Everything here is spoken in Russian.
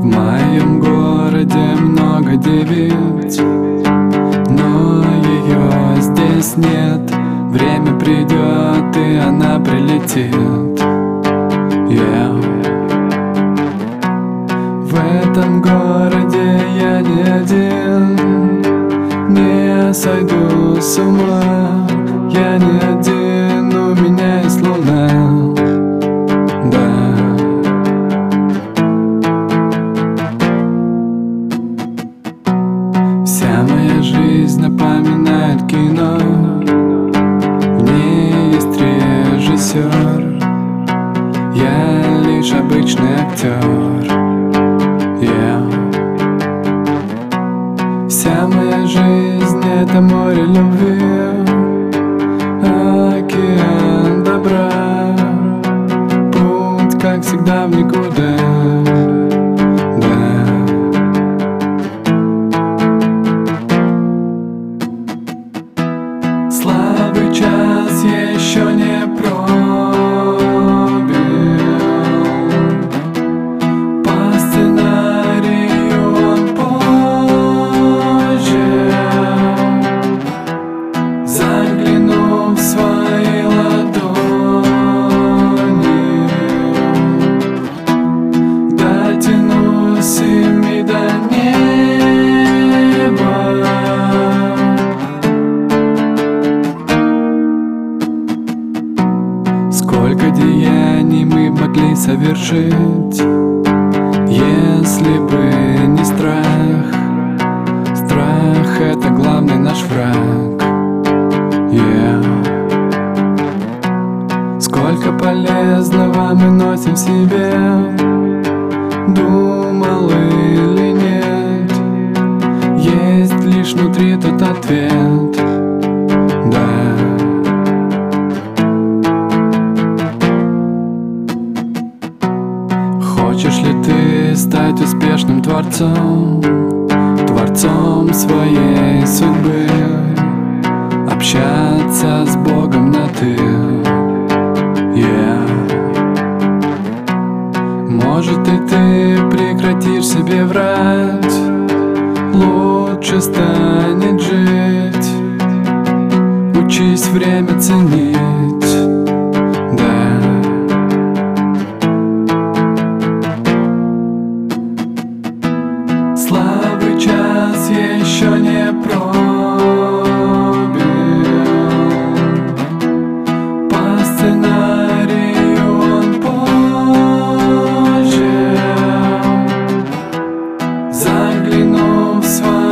моем городе много девиц, но ее здесь нет. Время придет, и она прилетит. В этом городе я не один, не сойду с ума. Я не один, у меня есть луна. Да. Вся моя жизнь напоминает кино. В ней есть режиссер, я лишь обычный актер. Вся моя жизнь — это море любви, океан добра, путь, как всегда, в никуда. Слабый час еще не пробил, по сценарию он позже. Загляну в свои ладони, дотянусь ими до неба. Сколько деяний мы могли совершить, если бы не страх. Страх — это главный наш враг. Сколько полезного мы носим в себе, думал или нет, есть лишь внутри тот ответ. Да. Хочешь ли ты стать успешным творцом, творцом своей судьбы, общаться с Богом на «ты»? Может, и ты прекратишь себе врать, лучше станет жить. Учись время ценить. Да. Слабый час еще не пробил, по сценарию он позже. Загляну в свой